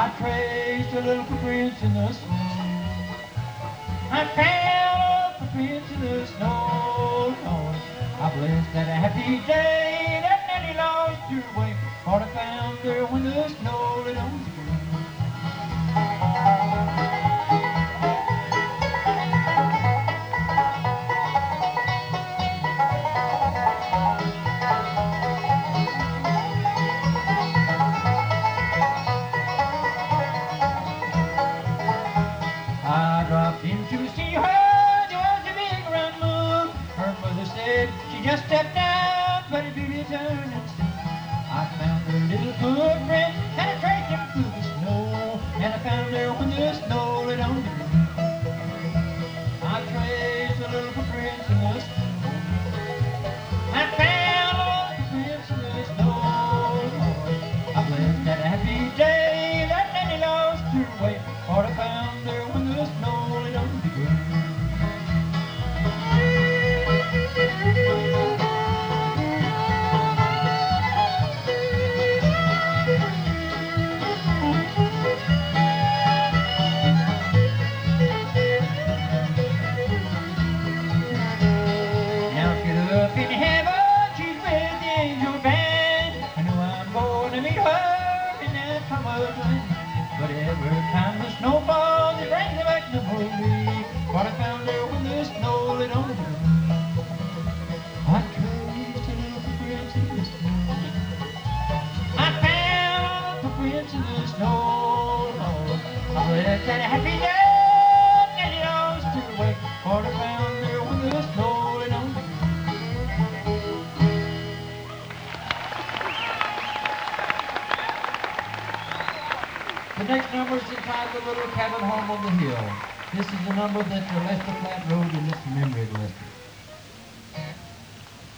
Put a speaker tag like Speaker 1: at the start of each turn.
Speaker 1: I traced a little footprints in the snow. I found a footprints in the snow, Lord. I blessed that happy day that Nanny lost her way, for I found her when the snow lay on the ground. I dropped in to see her, there was a big round moon. Her mother said she just stepped out, but it be return and see. I found her little footprint and I traced him through the snow, and I found her when the snow laid on the ground. I traced the little footprints in the snow. I found all the footprints in the snow. I blessed that happy day that Nanny lost her way, for I found her when the snow laid on the ground. Now she's up in heaven, she's with the angel band. I know I'm going to meet her in that promised land. But every time the snow falls, it brings me back memory, for I found her when the snow laid on the ground. I traced a little footprints in the snow. I found footprints in the snow, Lord. I blessed that happy day that she lost her way, for I found her when the snow laid on the ground. The next number is entitled "The Little Cabin Home on the Hill." This is a number that Lester Flatt wrote in this memory of Lester.